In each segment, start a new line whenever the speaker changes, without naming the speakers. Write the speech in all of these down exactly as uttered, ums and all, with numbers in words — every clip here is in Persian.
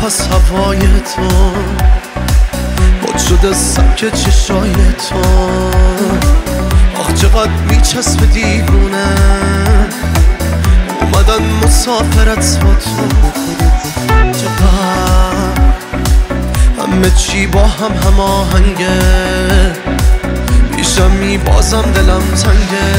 نفس هوای تو بود شده سبک چشای تو. آخ چقدر میچسب دیوونه اومدن مسافرت با تو. چقدر همه چی با هم هماهنگه، پیشمی بازم دلم تنگه.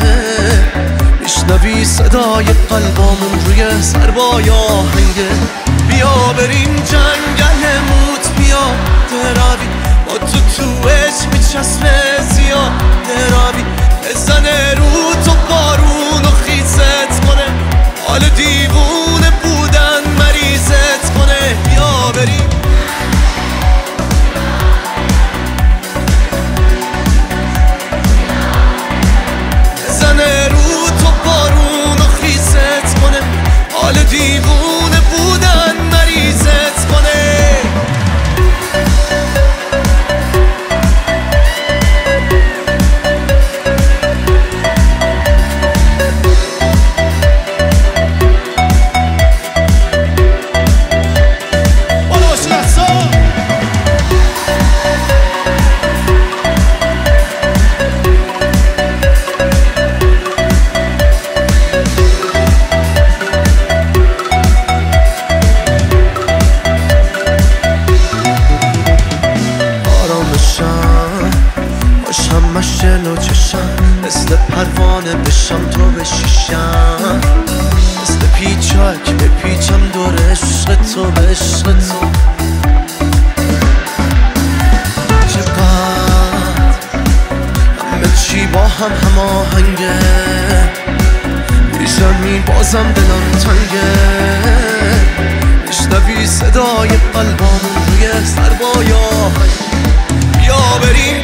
میشنوی صدای قلبامون روی سربای آهنگه. بیا بریم جنگل موت، بیا دراوی با تو تو عشق میچسبه زیاد دراوی. بزنه رو تو بارون و خیزت کنه، حال دیوونه بودن مریضت کنه. بیا بریم بزنه رو تو بارون و خیزت کنه، حال دیوونه بودن مریضت کنه. همش جلو چشم مثل پروانه بشم تو بشیشم، مثل پیچاک بپیچم دور عشق تو به عشق تو. چقدر همه چی با هم هماهنگه، پیشمی بازم دلم تنگه. میشنوی صدای قلبامون روی سربای آهنگه. بیا بریم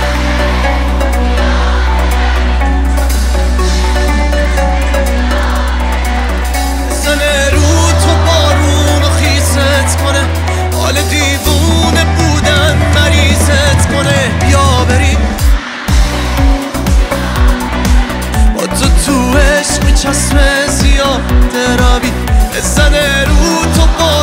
کنه، حال دیوونه بودن مریضت کنه. بیا بریم با تو تو عشق میچسبه زیاد دراوی. بزنه رو تو